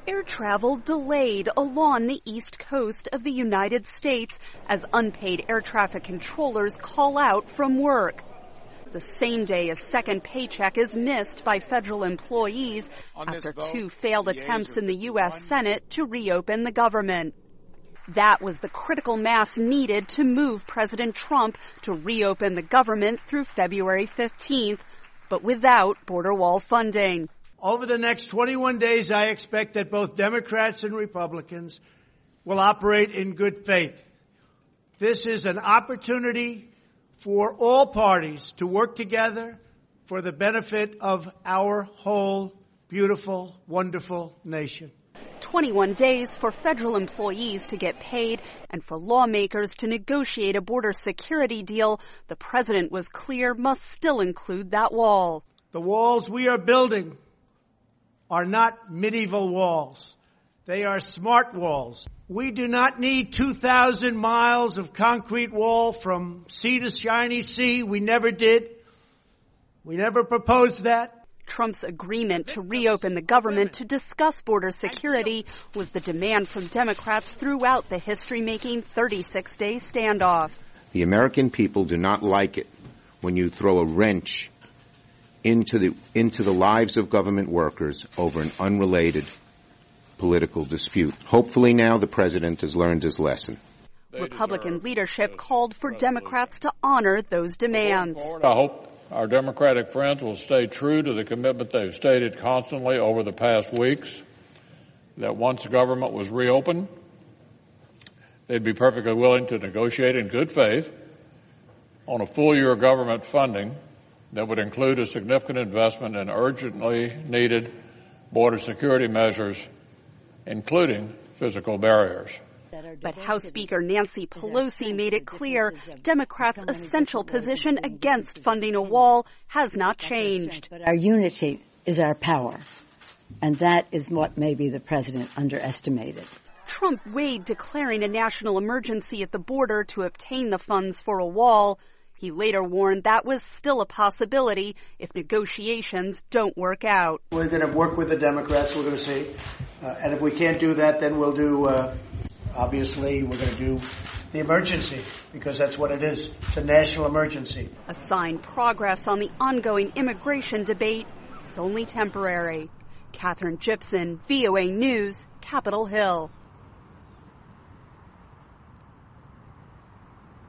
Air travel delayed along the east coast of the United States as unpaid air traffic controllers call out from work. The same day a second paycheck is missed by federal employees after two failed attempts in the U.S. Senate to reopen the government. That was the critical mass needed to move President Trump to reopen the government through February 15th, but without border wall funding. Over the next 21 days, I expect that both Democrats and Republicans will operate in good faith. This is an opportunity for all parties to work together for the benefit of our whole beautiful, wonderful nation. 21 days for federal employees to get paid and for lawmakers to negotiate a border security deal the president was clear must still include that wall. The walls we are building are not medieval walls. They are smart walls. We do not need 2,000 miles of concrete wall from sea to shiny sea. We never did. We never proposed that. Trump's agreement to reopen the government to discuss border security was the demand from Democrats throughout the history-making 36-day standoff. The American people do not like it when you throw a wrench into the lives of government workers over an unrelated political dispute. Hopefully now the president has learned his lesson. Republican leadership called for Democrats to honor those demands. I hope our Democratic friends will stay true to the commitment they've stated constantly over the past weeks, that once the government was reopened, they'd be perfectly willing to negotiate in good faith on a full year of government funding that would include a significant investment in urgently needed border security measures, including physical barriers. But House Speaker Nancy Pelosi made it clear Democrats' essential position against funding a wall has not changed. But our unity is our power, and that is what maybe the president underestimated. Trump weighed declaring a national emergency at the border to obtain the funds for a wall. He later warned that was still a possibility if negotiations don't work out. We're going to work with the Democrats, we're going to see. And if we can't do that, then we'll do, obviously, we're going to do the emergency, because that's what it is. It's a national emergency. A sign progress on the ongoing immigration debate is only temporary. Catherine Gibson, VOA News, Capitol Hill.